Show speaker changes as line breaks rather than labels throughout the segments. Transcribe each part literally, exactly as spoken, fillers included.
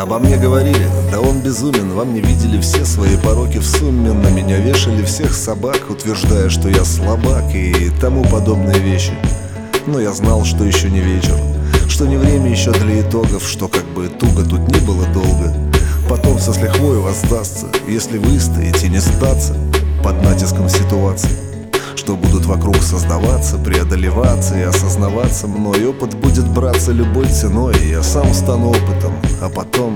Обо мне говорили, да он безумен. Во мне видели все свои пороки в сумме. На меня вешали всех собак, утверждая, что я слабак и тому подобные вещи. Но я знал, что еще не вечер, что не время еще для итогов, что как бы туго тут не было долго. Потом все с лихвой воздастся, если выстоять и не сдаться под натиском ситуации, что будут вокруг создаваться, преодолеваться и осознаваться мной. Опыт будет браться любой ценой, и я сам стану опытом, а потом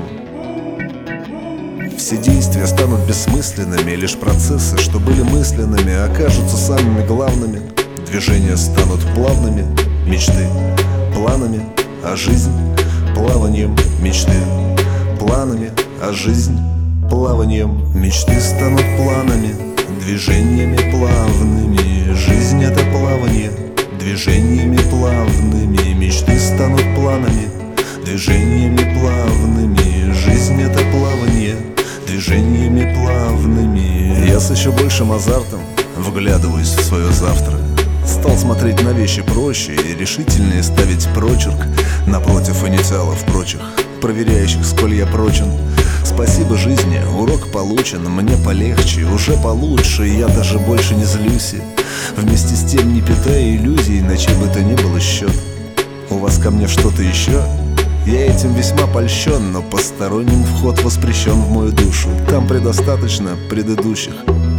все действия станут бессмысленными, и лишь процессы, что были мысленными, окажутся самыми главными. Движения станут плавными, мечты планами, а жизнь плаванием мечты планами, а жизнь плаванием. Мечты станут планами, движениями плавными. Жизнь — это плавание, движениями плавными. Мечты станут планами, движениями плавными. Жизнь — это плавание, движениями плавными. Я с еще большим азартом вглядываюсь в свое завтра. Стал смотреть на вещи проще и решительнее ставить прочерк напротив инициалов прочих, проверяющих, сколь я прочен. Спасибо жизни, урок получен, мне полегче, уже получше, и я даже больше не злюсь. Вместе с тем не питая иллюзий, на чей бы то ни было счет. У вас ко мне что-то еще? Я этим весьма польщен, но посторонним вход воспрещен в мою душу. Там предостаточно предыдущих.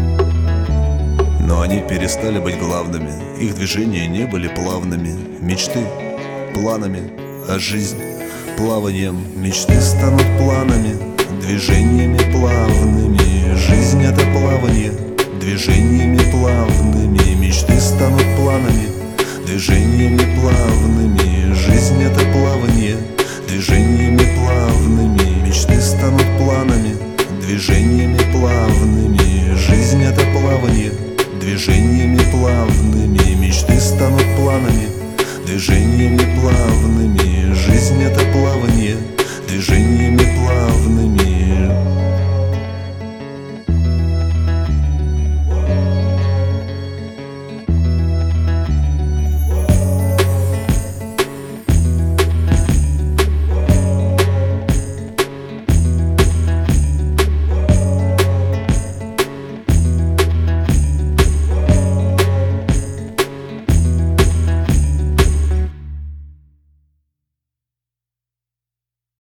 Но они перестали быть главными, их движения не были плавными. Мечты планами, а жизнь плаванием. Мечты станут планами, движениями плавными. Жизнь — это плавание, движениями плавными. Мечты станут планами, движениями плавными.